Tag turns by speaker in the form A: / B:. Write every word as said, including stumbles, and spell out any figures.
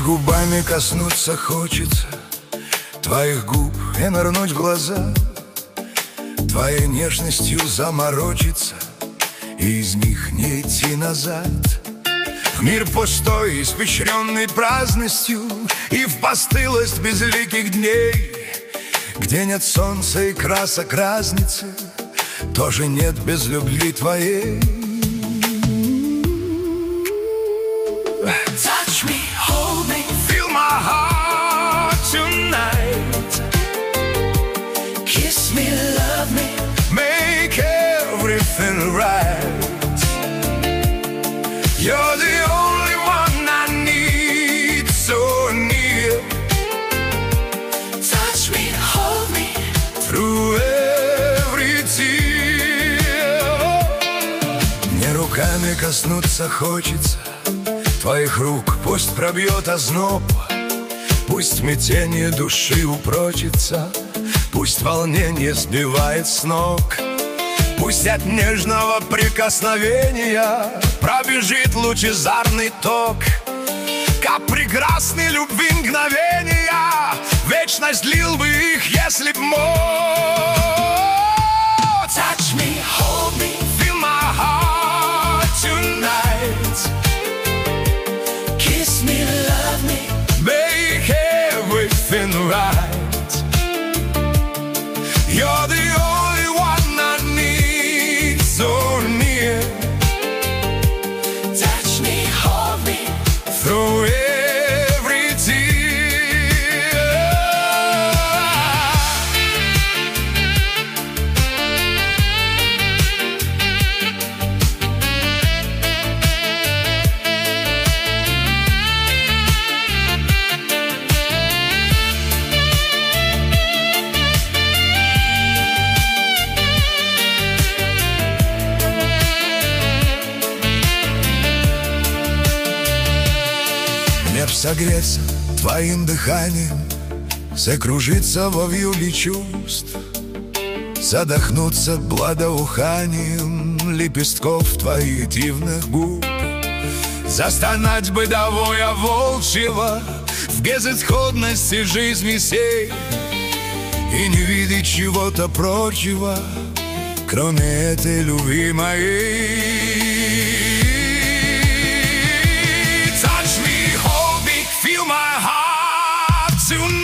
A: губами коснуться хочется твоих губ и нырнуть в глаза, твоей нежностью заморочиться и из них не идти назад. В мир пустой, испещренный праздностью, и в постылость безликих дней, где нет солнца и красок разницы, тоже нет без любви твоей.
B: Touch me, hold me,
A: Feel my heart tonight.
B: kiss me, love me,
A: Make everything right. You're the only one I need, so near.
B: touch me, hold me,
A: Through every tear. Мне руками коснуться хочется твоих рук, пусть пробьет озноб, пусть смятение души упрочится, пусть волнение сбивает с ног, пусть от нежного прикосновения пробежит лучезарный ток. Как прекрасны любви мгновения, вечность лил бы их, если б мог.
B: touch me, hold me,
A: Feel my heart tonight.
B: kiss me, love me,
A: Make everything right. You're the only one I need, so near.
B: touch me, hold me,
A: Through every tear. Мне б согреться твоим дыханием, закружиться во вьюге чувств, задохнуться благоуханием лепестков твоих дивных губ, застонать бы до воя волчьего в безысходности жизни сей и не видеть чего-то прочего, кроме этой любви моей. Touch me, hold me, feel my heart tonight.